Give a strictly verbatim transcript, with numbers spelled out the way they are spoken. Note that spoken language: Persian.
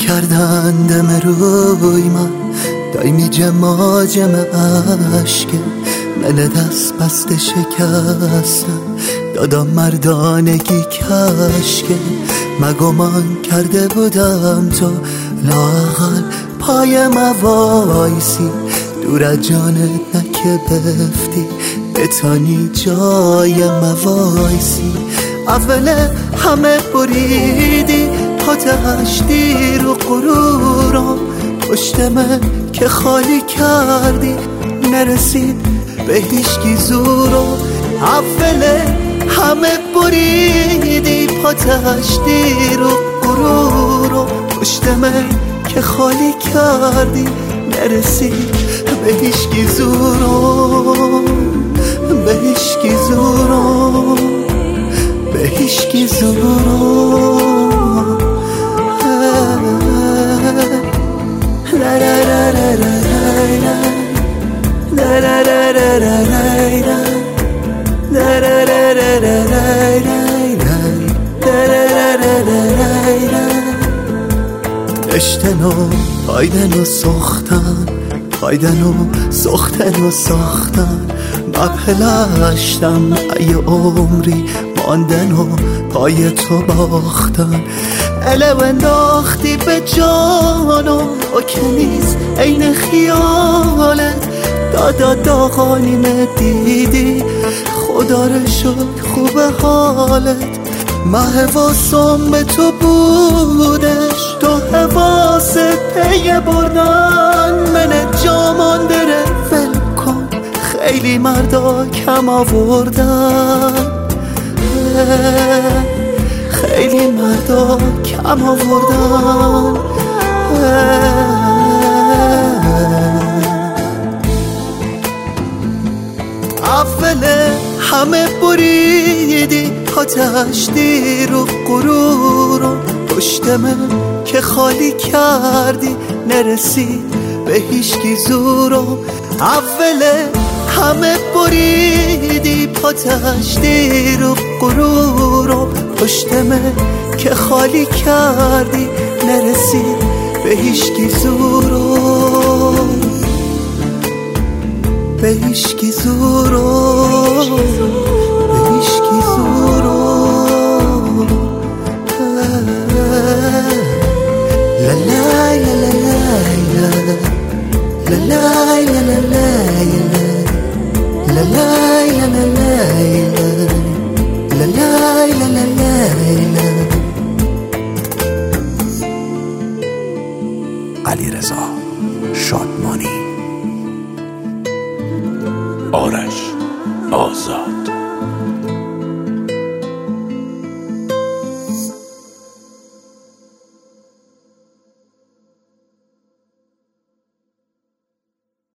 کردن دم روی من دایمی جما جم عشقه من دست بسته شکستم دادم مردانگی کشکه مگمان کرده بودم تو لااقل پای موایسی دور از جانت نکه بفتی بتانی جای موایسی اول همه بریدی پاتشتی رو غرورم پشت من که خالی کردی نرسید به هیچکی زورم اول همه بریدی پاتشتی رو غرورم پشت من که خالی کردی نرسید به هیچکی زورم به هیچکی زورم به هیچکی زورم لا لا لا لا لا لا لا لا لا لا لا لا لا لا لا اشتنو پایدن و سختن پایدن و سختن و سختن مبهلشتم ای عمری ماندن و پای تو باختن الو انداختی به جانو و کنیز این خیالت دادا داغانیم دیدی خدا رو شکر خوب حالت من حواسم به تو بودش تو حواست پی بردن من جا مانده ول کن خیلی مردا کم آوردن خیلی مردا کم آوردن اول همه بریدی پاتشتی رو غرورم پشت من که خالی کردی نرسید به هیچکی زورم اول همه بریدی پاتشتی رو غرورم پشت من که خالی کردی نرسید به هیچکی زورم به هیچکی زورم به هیچکی زورم لا لا لا لا لا لا لا لا لا لا لا لا لا علیرضا شادمانی، آرش آزاد.